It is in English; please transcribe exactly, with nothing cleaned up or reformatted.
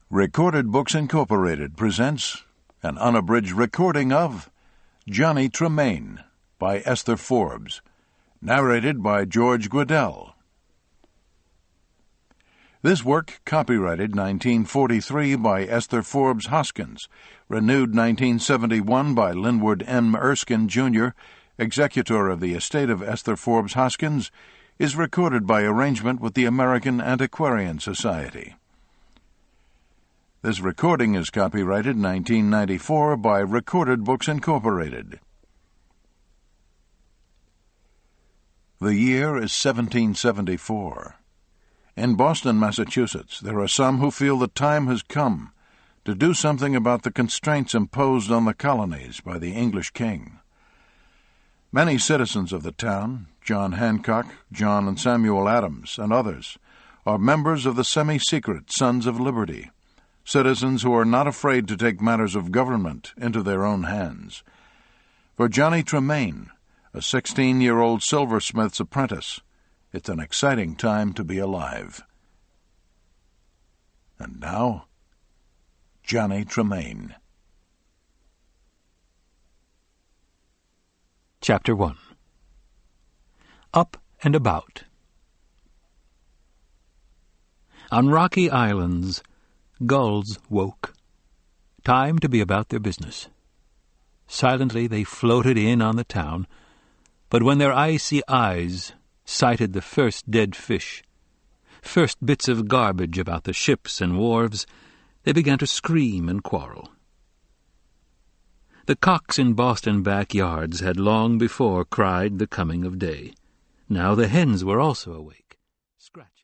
Recorded Books Incorporated presents an unabridged recording of Johnny Tremain by Esther Forbes, narrated by George Guidall. This work, copyrighted nineteen forty-three by Esther Forbes Hoskins, renewed nineteen seventy-one by Linwood M. Erskine, Junior, executor of the estate of Esther Forbes Hoskins, is recorded by arrangement with the American Antiquarian Society. This recording is copyrighted nineteen ninety-four by Recorded Books Incorporated. The year is seventeen seventy-four. In Boston, Massachusetts, there are some who feel the time has come to do something about the constraints imposed on the colonies by the English king. Many citizens of the town, John Hancock, John and Samuel Adams, and others, are members of the semi-secret Sons of Liberty, citizens who are not afraid to take matters of government into their own hands. For Johnny Tremain, a sixteen-year-old silversmith's apprentice, it's an exciting time to be alive. And now, Johnny Tremain. Chapter one. Up and About. On rocky islands, gulls woke. Time to be about their business. Silently they floated in on the town, but when their icy eyes sighted the first dead fish, first bits of garbage about the ships and wharves, they began to scream and quarrel. The cocks in Boston backyards had long before cried the coming of day. Now the hens were also awake, scratching.